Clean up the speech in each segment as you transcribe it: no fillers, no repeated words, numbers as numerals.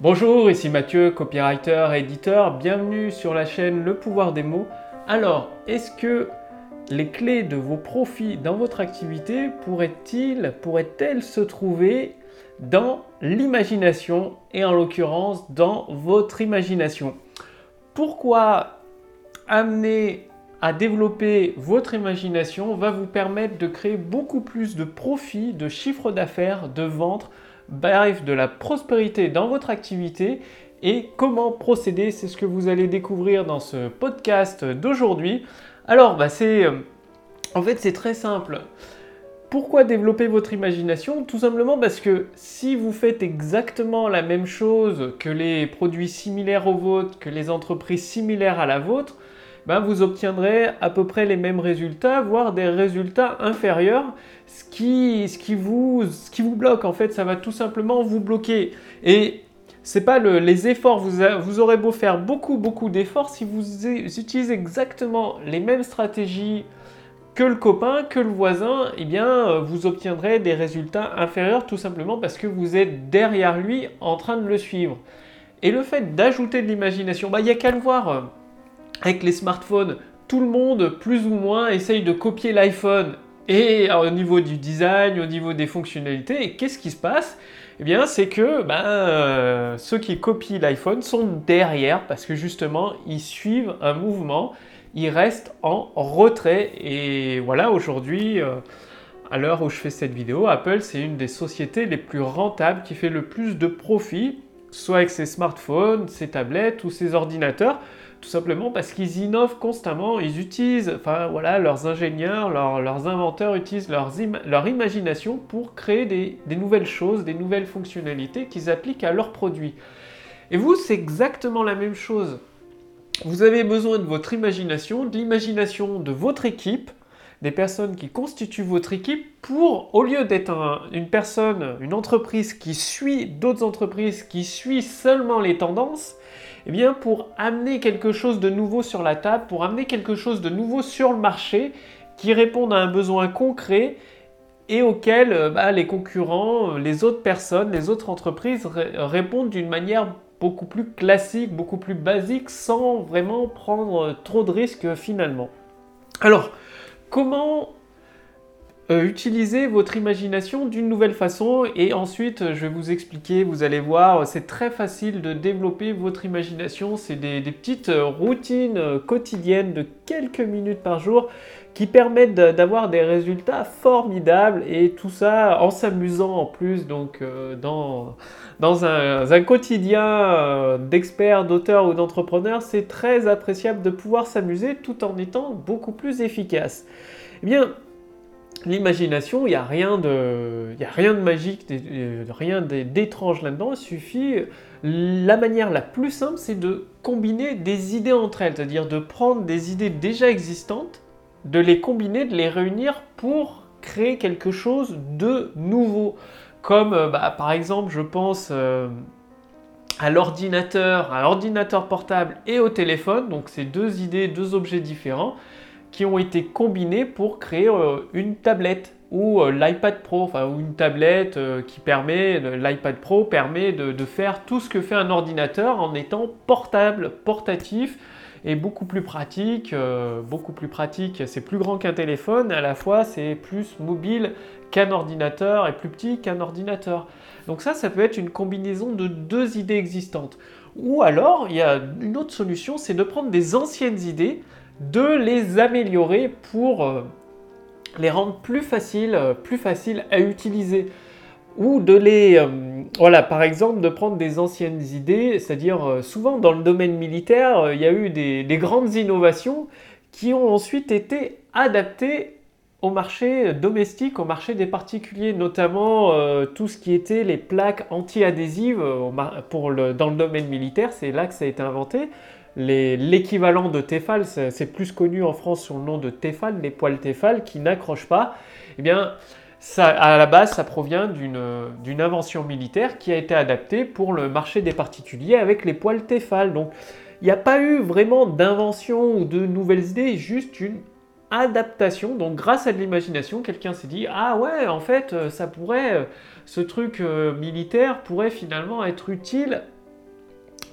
Bonjour, ici Mathieu, copywriter et éditeur. Bienvenue sur la chaîne Le Pouvoir des mots. Alors, est-ce que les clés de vos profits dans votre activité pourraient-elles se trouver dans l'imagination et en l'occurrence dans votre imagination? Pourquoi amener à développer votre imagination va vous permettre de créer beaucoup plus de profits, de chiffre d'affaires, de ventes, bref, de la prospérité dans votre activité. Et comment procéder, c'est ce que vous allez découvrir dans ce podcast d'aujourd'hui. Alors, en fait, c'est très simple. Pourquoi développer votre imagination? Tout simplement parce que si vous faites exactement la même chose que les produits similaires aux vôtres, que les entreprises similaires à la vôtre, vous obtiendrez à peu près les mêmes résultats, voire des résultats inférieurs, ce qui vous bloque. En fait, ça va tout simplement vous bloquer. Et c'est pas les efforts, vous aurez beau faire beaucoup d'efforts, si vous utilisez exactement les mêmes stratégies que le copain, que le voisin, vous obtiendrez des résultats inférieurs tout simplement parce que vous êtes derrière lui en train de le suivre. Et le fait d'ajouter de l'imagination, il n'y a qu'à le voir. Avec les smartphones, tout le monde, plus ou moins, essaye de copier l'iPhone. Et au niveau du design, au niveau des fonctionnalités, et qu'est-ce qui se passe? C'est que ceux qui copient l'iPhone sont derrière parce que justement, ils suivent un mouvement, ils restent en retrait. Et voilà, aujourd'hui, à l'heure où je fais cette vidéo, Apple, c'est une des sociétés les plus rentables qui fait le plus de profits, soit avec ses smartphones, ses tablettes ou ses ordinateurs. Tout simplement parce qu'ils innovent constamment, ils utilisent, leurs ingénieurs, leurs inventeurs utilisent leur imagination pour créer des nouvelles choses, des nouvelles fonctionnalités qu'ils appliquent à leurs produits. Et vous, c'est exactement la même chose. Vous avez besoin de votre imagination, de l'imagination de votre équipe, des personnes qui constituent votre équipe pour, au lieu d'être une entreprise qui suit d'autres entreprises, qui suit seulement les tendances, pour amener quelque chose de nouveau sur la table, pour amener quelque chose de nouveau sur le marché qui réponde à un besoin concret et auquel les concurrents, les autres personnes, les autres entreprises répondent d'une manière beaucoup plus classique, beaucoup plus basique, sans vraiment prendre trop de risques finalement. Alors, comment utilisez votre imagination d'une nouvelle façon et ensuite je vais vous expliquer, vous allez voir, c'est très facile de développer votre imagination, c'est des petites routines quotidiennes de quelques minutes par jour qui permettent d'avoir des résultats formidables et tout ça en s'amusant en plus, donc dans un quotidien d'expert, d'auteur ou d'entrepreneur, c'est très appréciable de pouvoir s'amuser tout en étant beaucoup plus efficace. L'imagination, il n'y a rien de magique, rien d'étrange là-dedans. Il suffit, la manière la plus simple, c'est de combiner des idées entre elles, c'est-à-dire de prendre des idées déjà existantes, de les combiner, de les réunir pour créer quelque chose de nouveau. Comme par exemple, je pense à l'ordinateur portable et au téléphone, donc c'est deux idées, deux objets différents, qui ont été combinés pour créer une tablette ou l'iPad Pro, ou une tablette l'iPad Pro permet de faire tout ce que fait un ordinateur en étant portable, portatif et beaucoup plus pratique, c'est plus grand qu'un téléphone, à la fois c'est plus mobile qu'un ordinateur et plus petit qu'un ordinateur. Donc ça peut être une combinaison de deux idées existantes. Ou alors, il y a une autre solution, c'est de prendre des anciennes idées, de les améliorer pour les rendre plus faciles à utiliser. Ou par exemple, de prendre des anciennes idées, c'est-à-dire souvent dans le domaine militaire, il y a eu des grandes innovations qui ont ensuite été adaptées au marché domestique, au marché des particuliers, notamment tout ce qui était les plaques anti-adhésives dans le domaine militaire, c'est là que ça a été inventé. L'équivalent de Tefal, c'est plus connu en France sous le nom de Tefal, les poils Tefal qui n'accrochent pas. À la base, ça provient d'une invention militaire qui a été adaptée pour le marché des particuliers avec les poils Tefal. Donc, il n'y a pas eu vraiment d'invention ou de nouvelles idées, juste une adaptation. Donc, grâce à de l'imagination, quelqu'un s'est dit « Ah ouais, en fait, ce truc militaire pourrait finalement être utile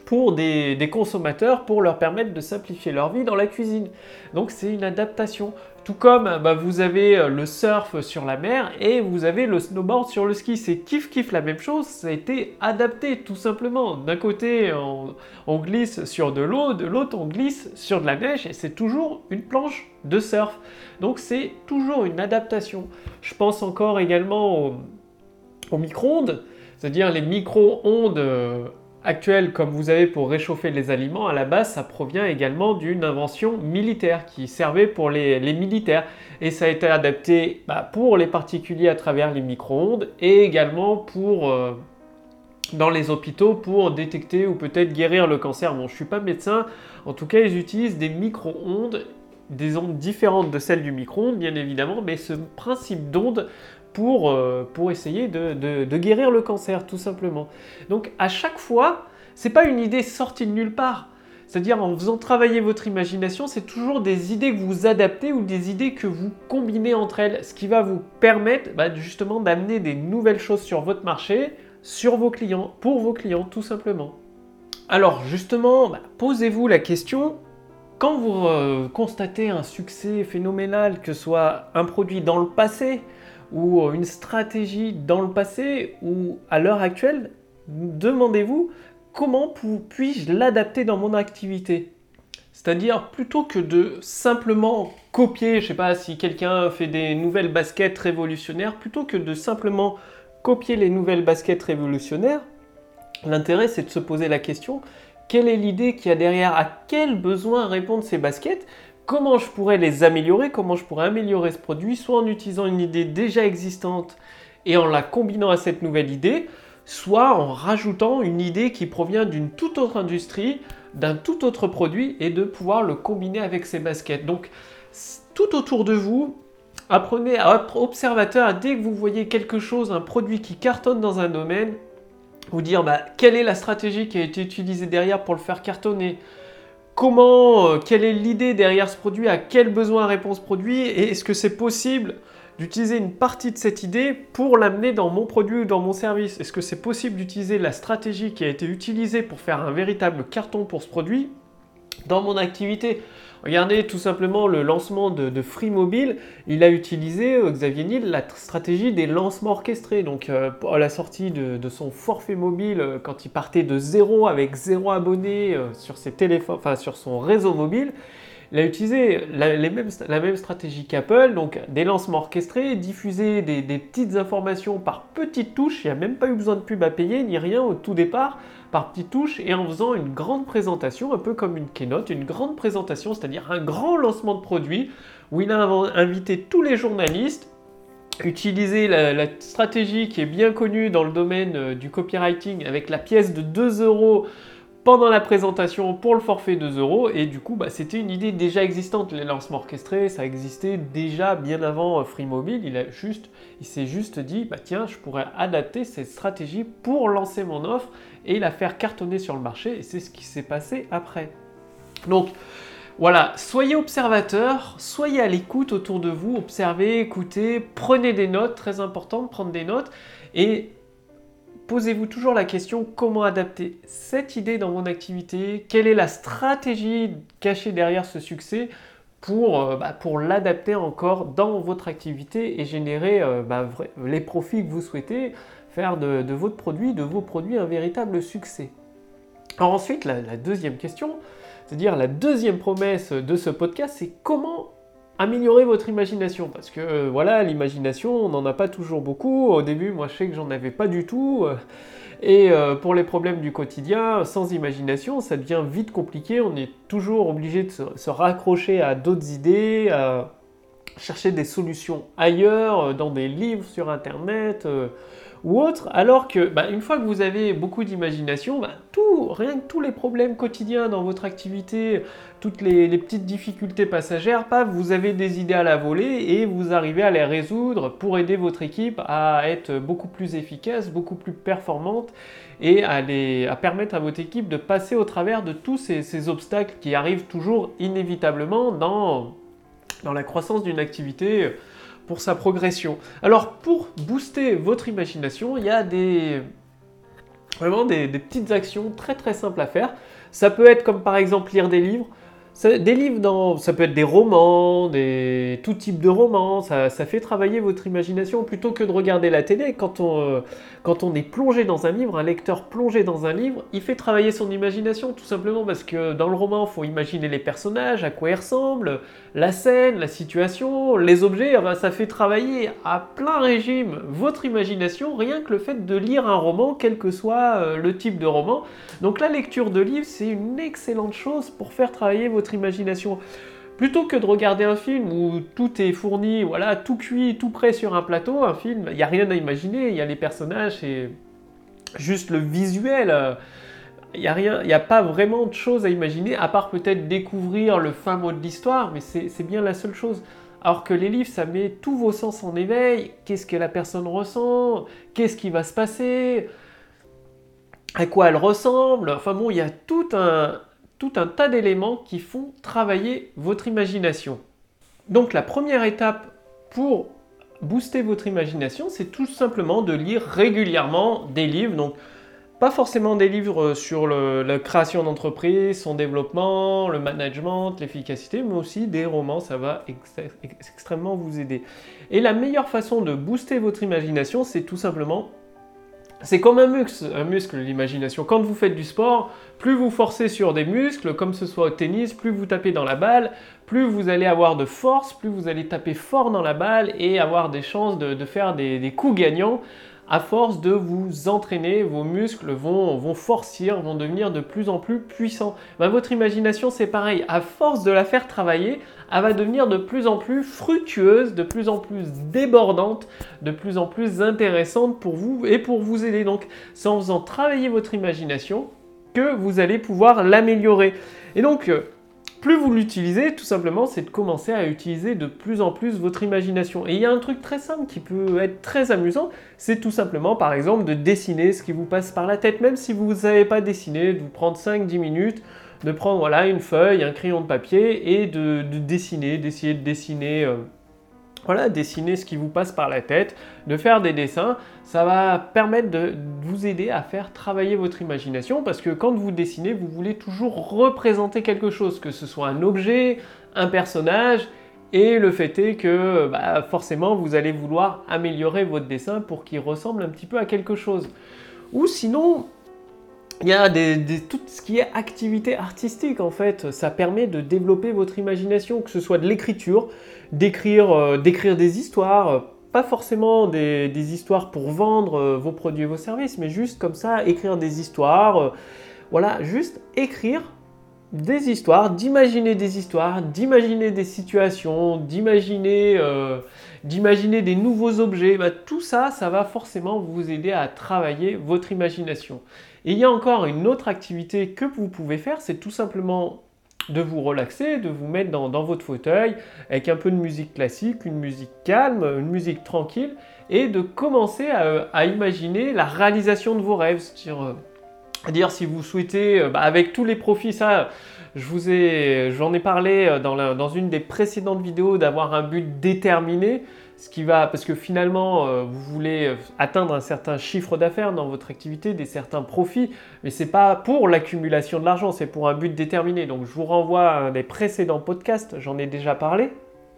pour des consommateurs pour leur permettre de simplifier leur vie dans la cuisine. Donc c'est une adaptation. Tout comme vous avez le surf sur la mer et vous avez le snowboard sur le ski. C'est kiff la même chose, ça a été adapté tout simplement. D'un côté on glisse sur de l'eau, de l'autre on glisse sur de la neige et c'est toujours une planche de surf. Donc c'est toujours une adaptation. Je pense encore également aux micro-ondes, c'est-à-dire les micro-ondes actuelles comme vous avez pour réchauffer les aliments, à la base ça provient également d'une invention militaire qui servait pour les militaires et ça a été adapté pour les particuliers à travers les micro-ondes et également pour dans les hôpitaux pour détecter ou peut-être guérir le cancer. Bon, je ne suis pas médecin, en tout cas ils utilisent des micro-ondes, des ondes différentes de celles du micro-ondes bien évidemment, mais ce principe d'onde pour essayer de guérir le cancer, tout simplement. Donc à chaque fois, ce n'est pas une idée sortie de nulle part. C'est-à-dire en faisant travailler votre imagination, c'est toujours des idées que vous adaptez ou des idées que vous combinez entre elles, ce qui va vous permettre justement d'amener des nouvelles choses sur votre marché, sur vos clients, pour vos clients, tout simplement. Alors justement, posez-vous la question, quand vous constatez un succès phénoménal, que ce soit un produit dans le passé, ou une stratégie dans le passé ou à l'heure actuelle, demandez-vous comment puis-je l'adapter dans mon activité. C'est-à-dire plutôt que de simplement copier, je ne sais pas si quelqu'un fait des nouvelles baskets révolutionnaires, plutôt que de simplement copier les nouvelles baskets révolutionnaires, l'intérêt c'est de se poser la question, quelle est l'idée qu'il y a derrière, à quel besoin répondent ces baskets ? Comment je pourrais les améliorer, comment je pourrais améliorer ce produit, soit en utilisant une idée déjà existante et en la combinant à cette nouvelle idée, soit en rajoutant une idée qui provient d'une toute autre industrie, d'un tout autre produit et de pouvoir le combiner avec ces baskets. Donc, tout autour de vous, apprenez à être observateur. Dès que vous voyez quelque chose, un produit qui cartonne dans un domaine, vous dire quelle est la stratégie qui a été utilisée derrière pour le faire cartonner. Quelle est l'idée derrière ce produit, à quel besoin répond ce produit et est-ce que c'est possible d'utiliser une partie de cette idée pour l'amener dans mon produit ou dans mon service ? Est-ce que c'est possible d'utiliser la stratégie qui a été utilisée pour faire un véritable carton pour ce produit dans mon activité ? Regardez tout simplement le lancement de Free Mobile, il a utilisé, Xavier Niel, la stratégie des lancements orchestrés. Donc à la sortie de son forfait mobile, quand il partait de zéro avec 0 abonnés sur ses téléphones, sur son réseau mobile, il a utilisé la même stratégie qu'Apple, donc des lancements orchestrés, diffuser des petites informations par petites touches, il n'y a même pas eu besoin de pub à payer ni rien au tout départ, par petites touches et en faisant une grande présentation, un peu comme une keynote, une grande présentation, c'est-à-dire un grand lancement de produit où il a invité tous les journalistes, utilisé la stratégie qui est bien connue dans le domaine du copywriting avec la pièce de 2 € pendant la présentation pour le forfait 2 € et du coup c'était une idée déjà existante. Les lancements orchestrés, ça existait déjà bien avant Free Mobile. Il s'est juste dit tiens, je pourrais adapter cette stratégie pour lancer mon offre et la faire cartonner sur le marché et c'est ce qui s'est passé après. Donc voilà, soyez observateurs, soyez à l'écoute autour de vous, observez, écoutez, prenez des notes, très important de prendre des notes et posez-vous toujours la question comment adapter cette idée dans mon activité, quelle est la stratégie cachée derrière ce succès pour l'adapter encore dans votre activité et générer les profits que vous souhaitez, faire de votre produit, de vos produits un véritable succès. Alors ensuite, la deuxième question, c'est-à-dire la deuxième promesse de ce podcast, c'est comment améliorer votre imagination, parce que l'imagination, on n'en a pas toujours beaucoup. Au début, moi je sais que j'en avais pas du tout, et pour les problèmes du quotidien, sans imagination, ça devient vite compliqué. On est toujours obligé de se raccrocher à d'autres idées, à chercher des solutions ailleurs, dans des livres sur internet ou autre, alors que une fois que vous avez beaucoup d'imagination, rien que tous les problèmes quotidiens dans votre activité, toutes les petites difficultés passagères, vous avez des idées à la volée et vous arrivez à les résoudre pour aider votre équipe à être beaucoup plus efficace, beaucoup plus performante et à permettre à votre équipe de passer au travers de tous ces obstacles qui arrivent toujours inévitablement dans la croissance d'une activité pour sa progression. Alors pour booster votre imagination, il y a des Vraiment des petites actions très très simples à faire. Ça peut être comme par exemple lire des livres. Des livres, ça peut être des romans, tout type de romans, ça fait travailler votre imagination plutôt que de regarder la télé. Quand on est plongé dans un livre, un lecteur plongé dans un livre, il fait travailler son imagination tout simplement parce que dans le roman, il faut imaginer les personnages, à quoi ils ressemblent, la scène, la situation, les objets, enfin, ça fait travailler à plein régime votre imagination, rien que le fait de lire un roman, quel que soit le type de roman. Donc la lecture de livres, c'est une excellente chose pour faire travailler votre imagination. Plutôt que de regarder un film où tout est fourni, voilà, tout cuit, tout prêt sur un plateau, un film, il n'y a rien à imaginer, il y a les personnages, c'est juste le visuel. Il n'y a pas vraiment de choses à imaginer, à part peut-être découvrir le fin mot de l'histoire, mais c'est bien la seule chose. Alors que les livres, ça met tous vos sens en éveil. Qu'est-ce que la personne ressent? Qu'est-ce qui va se passer? À quoi elle ressemble? Enfin bon, il y a tout un tas d'éléments qui font travailler votre imagination. Donc la première étape pour booster votre imagination, c'est tout simplement de lire régulièrement des livres. Donc pas forcément des livres sur la création d'entreprise, son développement, le management, l'efficacité, mais aussi des romans, ça va extrêmement vous aider. Et la meilleure façon de booster votre imagination, c'est tout simplement, c'est comme un muscle l'imagination. Quand vous faites du sport, plus vous forcez sur des muscles, comme ce soit au tennis, plus vous tapez dans la balle, plus vous allez avoir de force, plus vous allez taper fort dans la balle et avoir des chances de faire des coups gagnants. À force de vous entraîner, vos muscles vont forcir, vont devenir de plus en plus puissants. Votre imagination, c'est pareil. À force de la faire travailler, elle va devenir de plus en plus fructueuse, de plus en plus débordante, de plus en plus intéressante pour vous et pour vous aider. Donc, c'est en faisant travailler votre imagination que vous allez pouvoir l'améliorer. Et donc, plus vous l'utilisez, tout simplement, c'est de commencer à utiliser de plus en plus votre imagination. Et il y a un truc très simple qui peut être très amusant, c'est tout simplement, par exemple, de dessiner ce qui vous passe par la tête. Même si vous ne savez pas dessiner, de vous prendre 5-10 minutes, de prendre voilà, une feuille, un crayon de papier et de dessiner, d'essayer de dessiner... Voilà, dessiner ce qui vous passe par la tête, de faire des dessins, ça va permettre de vous aider à faire travailler votre imagination parce que quand vous dessinez, vous voulez toujours représenter quelque chose, que ce soit un objet, un personnage, et le fait est que forcément vous allez vouloir améliorer votre dessin pour qu'il ressemble un petit peu à quelque chose. Ou sinon, il y a tout ce qui est activité artistique en fait, ça permet de développer votre imagination, que ce soit de l'écriture, d'écrire des histoires, pas forcément des histoires pour vendre vos produits et vos services, mais juste comme ça, écrire des histoires, voilà, juste écrire des histoires, d'imaginer des situations, d'imaginer des nouveaux objets, tout ça, ça va forcément vous aider à travailler votre imagination. Et il y a encore une autre activité que vous pouvez faire, c'est tout simplement de vous relaxer, de vous mettre dans votre fauteuil avec un peu de musique classique, une musique calme, une musique tranquille, et de commencer à imaginer la réalisation de vos rêves. C'est-à-dire si vous souhaitez, avec tous les profits, ça, j'en ai parlé dans une des précédentes vidéos, d'avoir un but déterminé, parce que finalement, vous voulez atteindre un certain chiffre d'affaires dans votre activité, certains profits, mais ce n'est pas pour l'accumulation de l'argent, c'est pour un but déterminé. Donc je vous renvoie à un des précédents podcasts, j'en ai déjà parlé.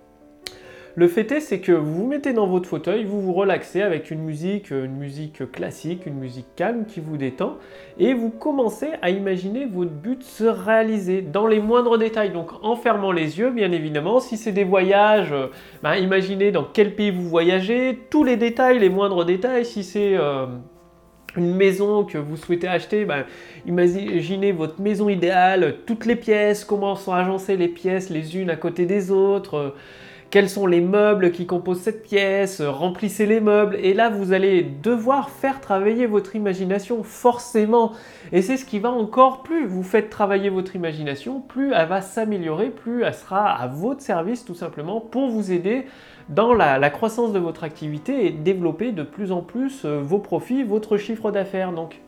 Le fait est, c'est que vous vous mettez dans votre fauteuil, vous vous relaxez avec une musique classique, une musique calme qui vous détend, et vous commencez à imaginer votre but se réaliser dans les moindres détails. Donc en fermant les yeux, bien évidemment, si c'est des voyages, imaginez dans quel pays vous voyagez, tous les détails, les moindres détails. Si c'est une maison que vous souhaitez acheter, imaginez votre maison idéale, toutes les pièces, comment sont agencées les pièces les unes à côté des autres, quels sont les meubles qui composent cette pièce, remplissez les meubles, et là vous allez devoir faire travailler votre imagination forcément. Et c'est ce qui va encore, plus vous faites travailler votre imagination, plus elle va s'améliorer, plus elle sera à votre service tout simplement pour vous aider dans la croissance de votre activité et développer de plus en plus vos profits, votre chiffre d'affaires. Donc,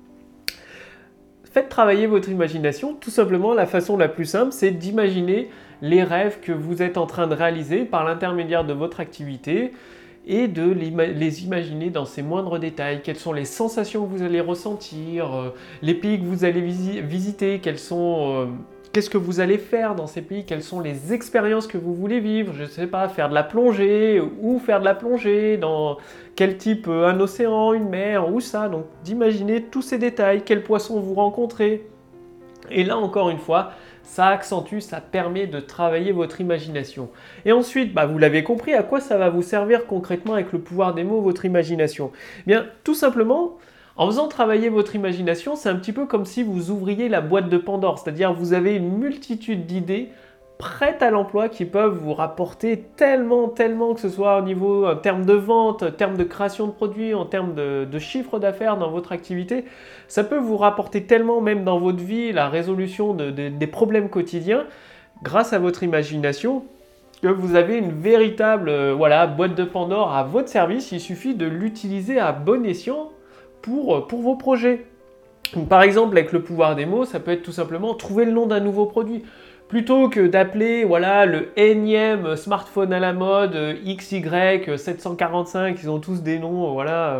faites travailler votre imagination. Tout simplement, la façon la plus simple, c'est d'imaginer les rêves que vous êtes en train de réaliser par l'intermédiaire de votre activité. et de les imaginer dans ses moindres détails. Quelles sont les sensations que vous allez ressentir, les pays que vous allez visiter, qu'est-ce que vous allez faire dans ces pays, quelles sont les expériences que vous voulez vivre, je ne sais pas, faire de la plongée, ou faire de la plongée, dans quel type, un océan, une mer, ou ça. Donc d'imaginer tous ces détails, quels poissons vous rencontrez. Et là encore une fois, ça accentue, ça permet de travailler votre imagination. Et ensuite, vous l'avez compris, à quoi ça va vous servir concrètement avec le pouvoir des mots, votre imagination? Eh bien, tout simplement, en faisant travailler votre imagination, c'est un petit peu comme si vous ouvriez la boîte de Pandore, c'est-à-dire vous avez une multitude d'idées prêtes à l'emploi qui peuvent vous rapporter tellement, que ce soit au niveau en termes de vente, en termes de création de produits, en termes de chiffre d'affaires dans votre activité. Ça peut vous rapporter tellement, même dans votre vie, la résolution des problèmes quotidiens, grâce à votre imagination, que vous avez une véritable boîte de Pandore à votre service. Il suffit de l'utiliser à bon escient pour vos projets. Donc, par exemple, avec le pouvoir des mots, ça peut être tout simplement trouver le nom d'un nouveau produit. Plutôt que d'appeler le énième smartphone à la mode XY745, ils ont tous des noms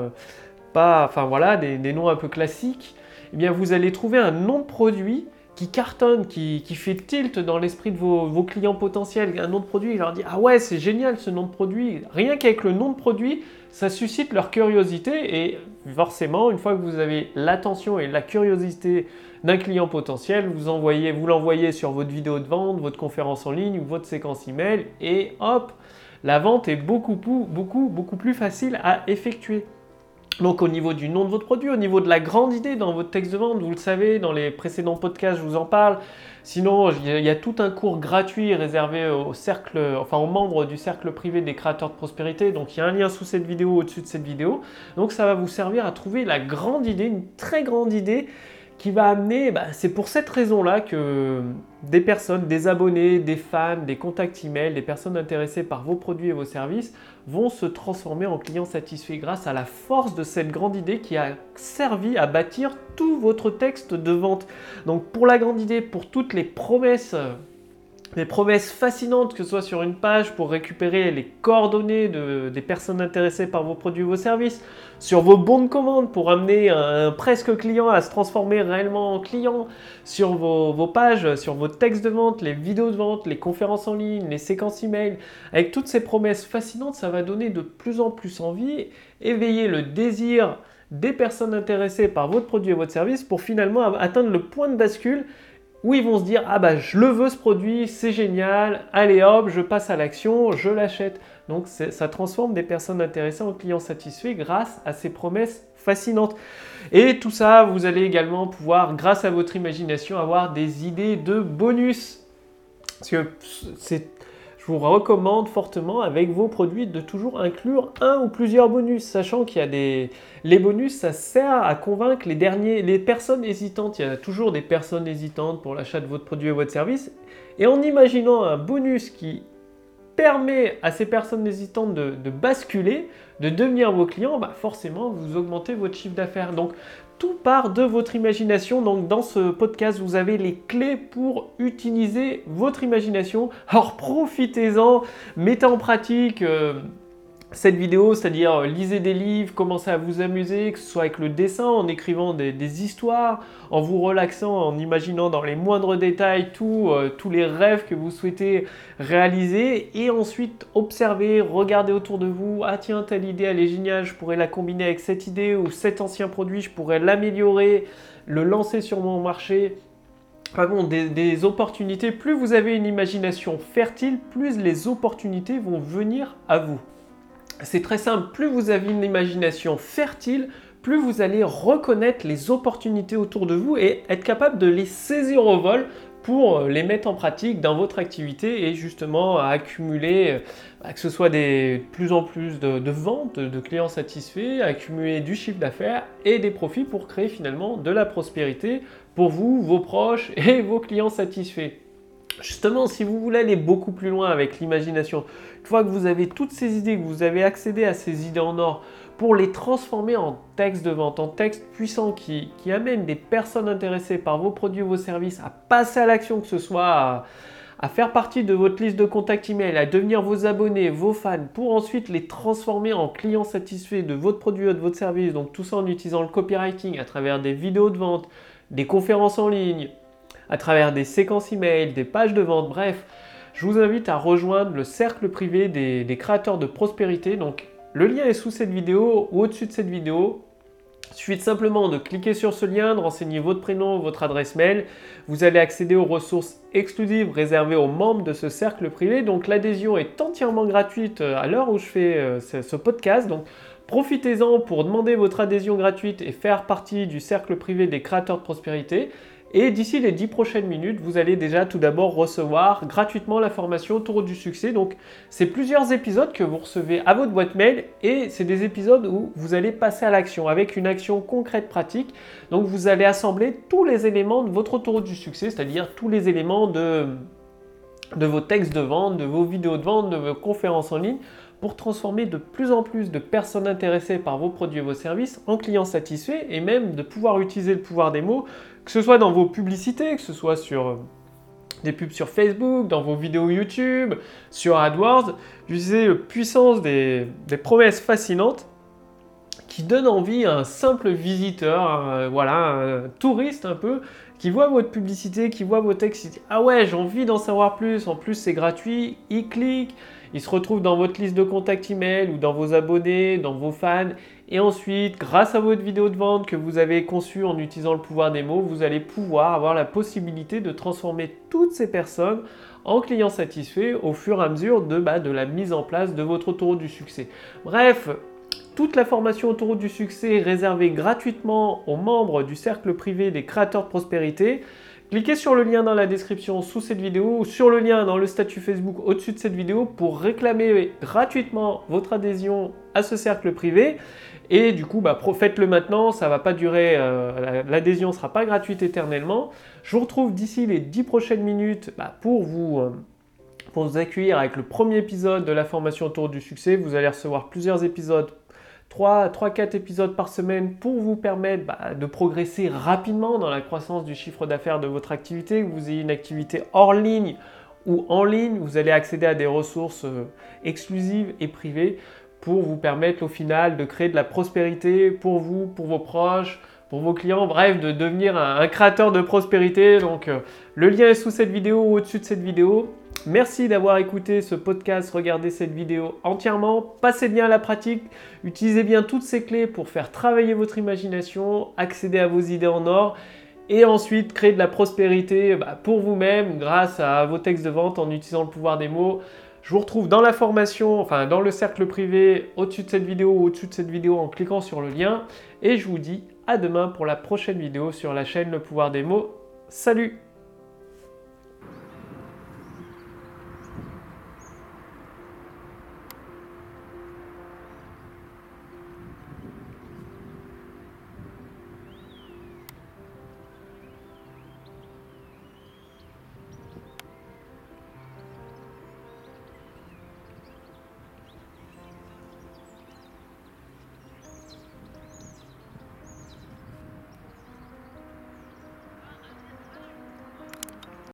des noms un peu classiques, eh bien vous allez trouver un nom de produit qui cartonne, qui fait tilt dans l'esprit de vos clients potentiels. Un nom de produit, il leur dit « Ah ouais, c'est génial ce nom de produit !» Rien qu'avec le nom de produit, ça suscite leur curiosité et forcément, une fois que vous avez l'attention et la curiosité d'un client potentiel, vous l'envoyez sur votre vidéo de vente, votre conférence en ligne ou votre séquence email et hop, la vente est beaucoup plus facile à effectuer. Donc au niveau du nom de votre produit, au niveau de la grande idée dans votre texte de vente, vous le savez, dans les précédents podcasts, je vous en parle. Sinon, il y a tout un cours gratuit réservé aux membres du cercle privé des créateurs de prospérité. Donc il y a un lien sous cette vidéo, au-dessus de cette vidéo. Donc ça va vous servir à trouver la grande idée, une très grande idée qui va amener, c'est pour cette raison-là que des personnes, des abonnés, des fans, des contacts email, des personnes intéressées par vos produits et vos services vont se transformer en clients satisfaits grâce à la force de cette grande idée qui a servi à bâtir tout votre texte de vente. Donc pour la grande idée, pour toutes les promesses fascinantes, que ce soit sur une page pour récupérer les coordonnées des personnes intéressées par vos produits ou vos services, sur vos bons de commande pour amener un presque client à se transformer réellement en client, sur vos pages, sur vos textes de vente, les vidéos de vente, les conférences en ligne, les séquences email. Avec toutes ces promesses fascinantes, ça va donner de plus en plus envie, éveiller le désir des personnes intéressées par votre produit et votre service pour finalement atteindre le point de bascule où ils vont se dire « Ah je le veux ce produit, c'est génial, allez hop, je passe à l'action, je l'achète ». Donc ça transforme des personnes intéressées en clients satisfaits grâce à ces promesses fascinantes. Et tout ça, vous allez également pouvoir, grâce à votre imagination, avoir des idées de bonus. Parce que je vous recommande fortement avec vos produits de toujours inclure un ou plusieurs bonus, sachant qu'il y a les bonus, ça sert à convaincre les personnes hésitantes. Il y a toujours des personnes hésitantes pour l'achat de votre produit ou votre service. Et en imaginant un bonus qui permet à ces personnes hésitantes de basculer, de devenir vos clients, forcément vous augmentez votre chiffre d'affaires. Donc tout part de votre imagination. Donc dans ce podcast, vous avez les clés pour utiliser votre imagination. Alors profitez-en, mettez en pratique cette vidéo, c'est-à-dire lisez des livres, commencez à vous amuser, que ce soit avec le dessin, en écrivant des histoires, en vous relaxant, en imaginant dans les moindres détails tous les rêves que vous souhaitez réaliser, et ensuite observez, regardez autour de vous, ah tiens, telle idée elle est géniale, je pourrais la combiner avec cette idée, ou cet ancien produit, je pourrais l'améliorer, le lancer sur mon marché. Des opportunités, plus vous avez une imagination fertile, plus les opportunités vont venir à vous. C'est très simple, plus vous avez une imagination fertile, plus vous allez reconnaître les opportunités autour de vous et être capable de les saisir au vol pour les mettre en pratique dans votre activité et justement à accumuler, que ce soit de plus en plus de ventes, de clients satisfaits, accumuler du chiffre d'affaires et des profits pour créer finalement de la prospérité pour vous, vos proches et vos clients satisfaits. Justement, si vous voulez aller beaucoup plus loin avec l'imagination, une fois que vous avez toutes ces idées, que vous avez accédé à ces idées en or, pour les transformer en texte de vente, en texte puissant qui amène des personnes intéressées par vos produits ou vos services à passer à l'action, que ce soit à faire partie de votre liste de contacts email, à devenir vos abonnés, vos fans, pour ensuite les transformer en clients satisfaits de votre produit ou de votre service. Donc tout ça en utilisant le copywriting à travers des vidéos de vente, des conférences en ligne, à travers des séquences email, des pages de vente, bref. Je vous invite à rejoindre le cercle privé des créateurs de prospérité. Donc le lien est sous cette vidéo ou au-dessus de cette vidéo. Il suffit simplement de cliquer sur ce lien, de renseigner votre prénom, votre adresse mail. Vous allez accéder aux ressources exclusives réservées aux membres de ce cercle privé. Donc l'adhésion est entièrement gratuite à l'heure où je fais ce podcast. Donc profitez-en pour demander votre adhésion gratuite et faire partie du cercle privé des créateurs de prospérité. Et d'ici les 10 prochaines minutes, vous allez déjà tout d'abord recevoir gratuitement la formation Autour du succès. Donc, c'est plusieurs épisodes que vous recevez à votre boîte mail et c'est des épisodes où vous allez passer à l'action avec une action concrète pratique. Donc, vous allez assembler tous les éléments de votre autoroute du succès, c'est-à-dire tous les éléments de vos textes de vente, de vos vidéos de vente, de vos conférences en ligne pour transformer de plus en plus de personnes intéressées par vos produits et vos services en clients satisfaits et même de pouvoir utiliser le pouvoir des mots, que ce soit dans vos publicités, que ce soit sur des pubs sur Facebook, dans vos vidéos YouTube, sur AdWords, d'utiliser la puissance des promesses fascinantes qui donnent envie à un simple visiteur, un touriste un peu, qui voit votre publicité, qui voit vos textes, il dit « Ah ouais, j'ai envie d'en savoir plus, en plus c'est gratuit », il clique, il se retrouve dans votre liste de contacts email ou dans vos abonnés, dans vos fans. Et ensuite, grâce à votre vidéo de vente que vous avez conçue en utilisant le pouvoir des mots, vous allez pouvoir avoir la possibilité de transformer toutes ces personnes en clients satisfaits au fur et à mesure de la mise en place de votre autoroute du succès. Bref, toute la formation Autoroute du succès est réservée gratuitement aux membres du cercle privé des créateurs de prospérité. Cliquez sur le lien dans la description sous cette vidéo ou sur le lien dans le statut Facebook au-dessus de cette vidéo pour réclamer gratuitement votre adhésion à ce cercle privé. Et du coup, faites-le maintenant, ça ne va pas durer, l'adhésion ne sera pas gratuite éternellement. Je vous retrouve d'ici les 10 prochaines minutes pour vous accueillir avec le premier épisode de la formation Autour du succès. Vous allez recevoir plusieurs épisodes, 3-4 épisodes par semaine pour vous permettre de progresser rapidement dans la croissance du chiffre d'affaires de votre activité, que vous ayez une activité hors ligne ou en ligne, vous allez accéder à des ressources exclusives et privées pour vous permettre au final de créer de la prospérité pour vous, pour vos proches, pour vos clients, bref, de devenir un créateur de prospérité. Donc le lien est sous cette vidéo ou au-dessus de cette vidéo. Merci d'avoir écouté ce podcast, regardez cette vidéo entièrement, passez bien à la pratique, utilisez bien toutes ces clés pour faire travailler votre imagination, accéder à vos idées en or et ensuite créer de la prospérité pour vous-même grâce à vos textes de vente en utilisant le pouvoir des mots. Je vous retrouve dans la formation, dans le cercle privé au-dessus de cette vidéo ou au-dessus de cette vidéo en cliquant sur le lien et je vous dis à demain pour la prochaine vidéo sur la chaîne Le Pouvoir des mots. Salut!